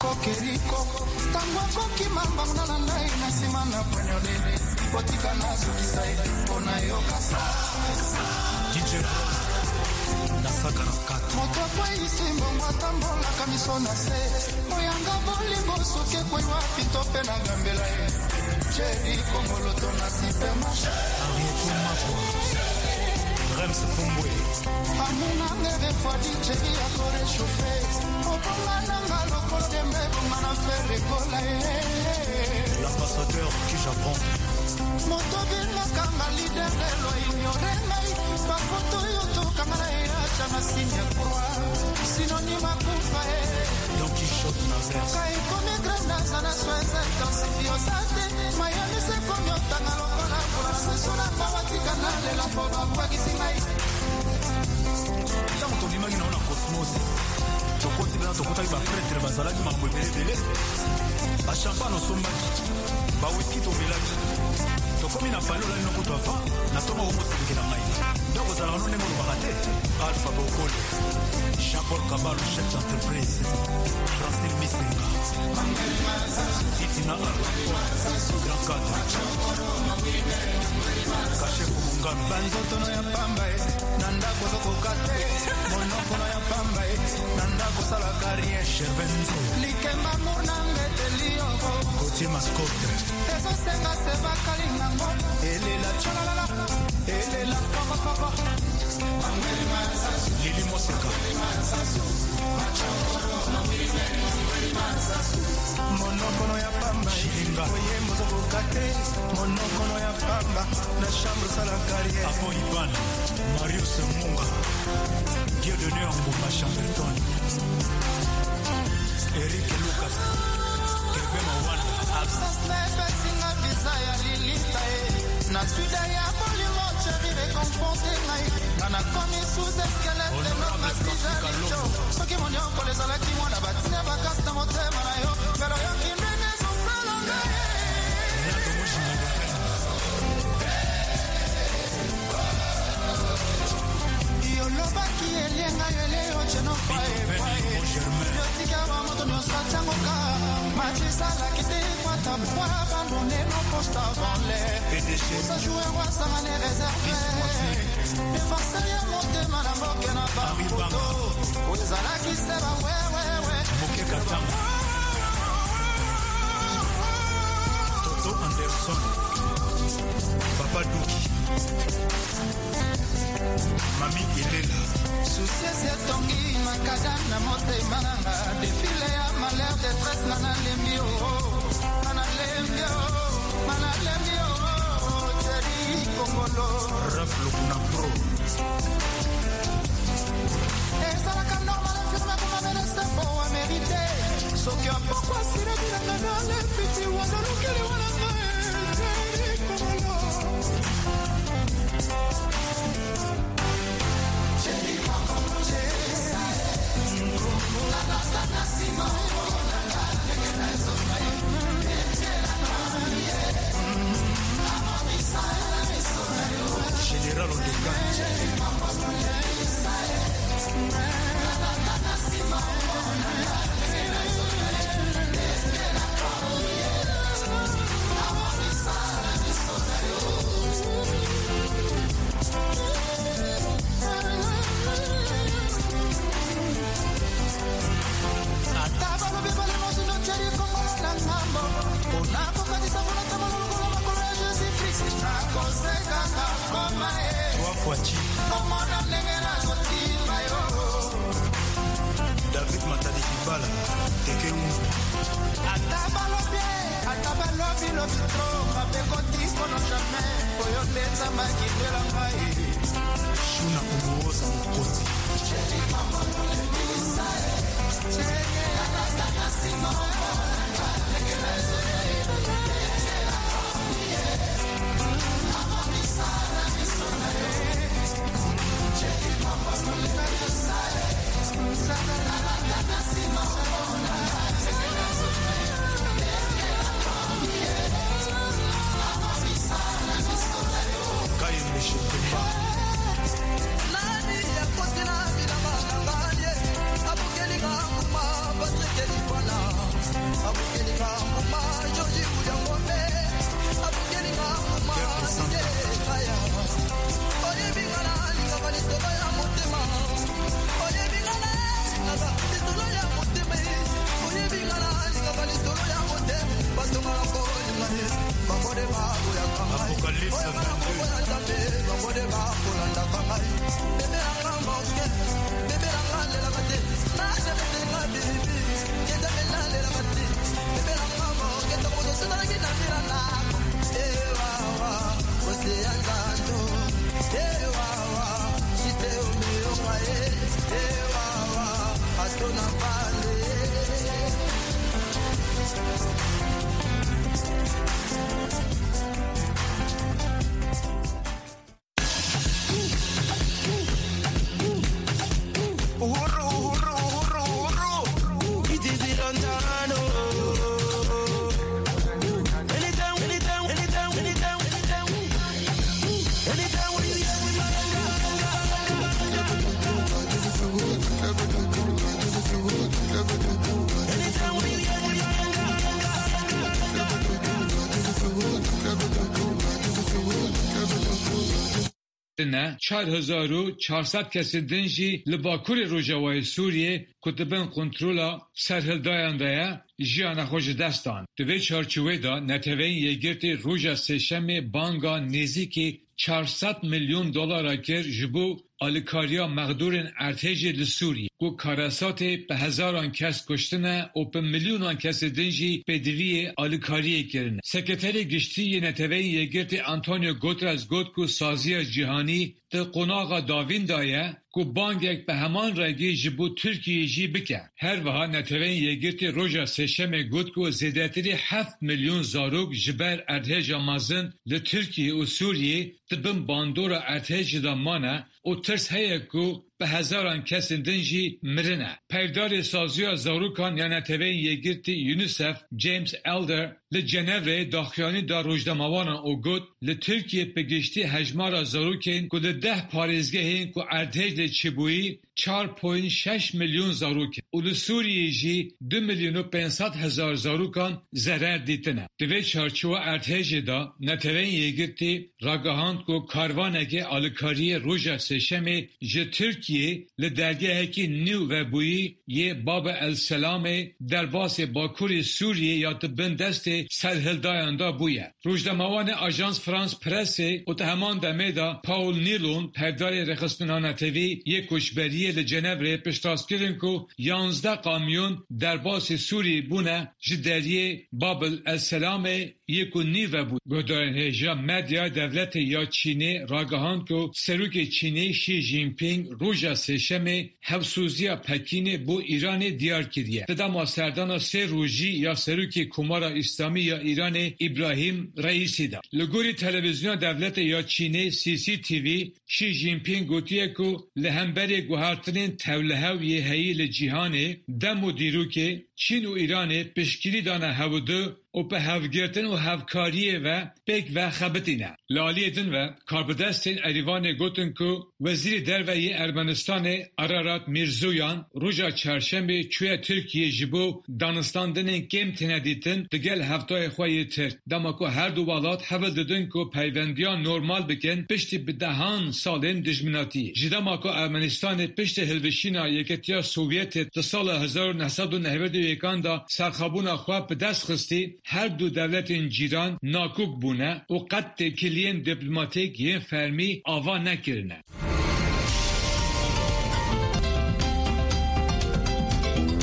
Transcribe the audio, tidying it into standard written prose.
Keriko tango koki mambanga na ngai na sima na panyode botika na sukisai ona yokasa DJ na sakara kata moto kwa isi mbongo tambola kamiso na se moyanga bolingo soke kwa wapi tope na gambela Jerry Kongolo tona sipe masha arieto mako Rems Pumbwe amuna ngeve fois DJ akore chauffer l'ambassadeur qui j'apprends Motobina kama leader de lo ignorer mai pa foto yoto kama ya chama sinya kwa sinonima kufa Don Quichotte na verse kai come granda sana sueza intensifio sate Miami se fonyo tangalo kola kola sona mawati kanale la foba kwa kisingai tanto limagina ona cosmos tokoti bana tokota ba prêtre bazalaki mambo ebele ba champagne osombaki ba whisky tobelaki tokomi na palola linoko twafa na tongo okoselekela mai ndoko ozalaka no ndenge olobaka te Alpha Bokole Jean-Paul Kabalo chef d'entreprise Francine Misenga Titina Grand Cadre Caché Kumungano banzotono ya pamba nandako zokokate monokono ya pamba nandako sala carrière Chervenzo likemba monange telio Gauthier Mascotte eso senga se va kalingango elela chalala elela papa Lili Moseka monokono ya pamba Chilinga oyembo zokokate monokono ya pamba na chambre sala carrière Apo Ivan Marius Munga Dieudonné Ngoma Chamberton Eric Lucas Kevin Mawanda absence nebe singa visa ya lilita na suda ya bolimo chéri reconforté ngai kana komi sous escalette no masija licho soki monyoko lezalaki mwana batina bakasta motema na yo pero yo kinene sosala ngai Renato Mojinga yolobaki elienga yoleo cheno pae yotika wa moto nyosachango ka machisala kite kwata bwa abandonné nos postes avant l'air ça jouer roi ça m'en est réservé et forcément monter mana moke na bafoto ozala ki seba ouais Moke Katanga Toto Anderson Papa Douki Mami Elela souci c'est tongi makada na motema nanga défilé ya malheur détresse nana lembio Jerry Kongolo Raf Lokuna Pro ezalaka normal afirma komamene sembo wa mérité soki apokwa sire bilanga na lefiti wandolukeli wananga Jerry Kongolo Jerry Kongolo Général Odegan David Matadi Kibala Teke Ungu Atabalobi lobitro Mapekoti kono jamais Oyo teza makidela ngai Shuna Umuoza Mukoti Jerry Kongolo Lemisae Cheke Alatana Simon نه 4400 کسی دنجی لباکور روجاوای سوریه کتبن کنترولا سرهلدایانده جیان خوش دستان. دوی چارچوه دا نتوین یگرت روژا سشم بانگا نزدیک 400 میلیون دلار کر جبو آلیکاریا مقدورن ارتش لسوری کو کاراسات به هزاران کس کشتنه و به میلیونان کس دنجی به دوی آلیکاری کرنه. سکرتر گشتی نتوین یگرت آنتونیو گوترز گوت کو سازی جهانی ده قناغا داوین دایه کو بانگک به همان رگی جبو ترکیه جی بکه. هر وها نتوین یگرت روژا سشم گوت کو زیدتری 7 میلیون زاروک جبر ارتش مازن لترکیه و سوریه دبن باندورا ارتش دامانه و ترس هیه کو به هزاران کس دنجی مرنه. پیدار سازی زاروکان یا نتوین یگرت یونیسف جیمز الدر لجنوه داخیانی دا روجداموانان او گوت لترکیه پگشتی هجمار زاروکین که ده 10 پارێزگehên ku erdhej de çibûyî 4.6 milyon zarokên û li Sûriyê jî 2 milyon û 500,000 zarokan zerer dîtine. Di vê çarçova erdhejê da netewên yêgirtî ragihand ku karvanekê alîkariyê roja sêşemê ji Tirkiyê li dergehekî nû vebûyî yê Bab el Selamê derbasê Bakurê Sûriyê ya di bin destê serhildayan da bûye. Rojnamewanê Ajans France Pressê û di heman demê da Paul Nilon pevdarê rexistina netewî yê koçberiyê li Cenevrê piştastkirin ku 11 kamyon derbasê Sûriyê bûne ji deriyê Bab el Selamê yê ku nî vebû. Guhdarên hêja medya devletê ya Çînê ragihand ku serokê Çînê Xi Jinping roja sêşemê hevsûziya Pekînê bo İranê diyar kiriye. Di dema serdana sê rojî ya serokê Komara İslamî ya İranê İbrahim Reîsî da. Li gorî televizyona devletê ya Çînê CCTV Xi Jinping gotiye ku li hemberê guhartinên tevlihev yê heyî li cîhanê dem û dîrokê Çîn û İranê piştgirî dane hewdû û pe hevgirtin û hevkariyê ve pêk ve xebitîne. Li aliyê din ve karbidestên Erîvanê gotin ku Wezîrê Derve yê Ermenistanê Ararat Mirzoyan roja çarşembê çûye Tirkiyê ji bo danistandinên kêm têne dîtin digel heftayê xwe yê Tirk. Dema ku her du welat hevil didin ku peyvendiyan normal bikin piştî bi dehan salên dijminatiyê. Ji dema ku Ermenistanê piştî hilweşîna Yeketiya Sovyetê di sala 1991 da serxabûna xwe bi dest xistî her du devletên cîran nakûk bûne û qet têkiliyên diplomatîk yên fermî ava nekirine.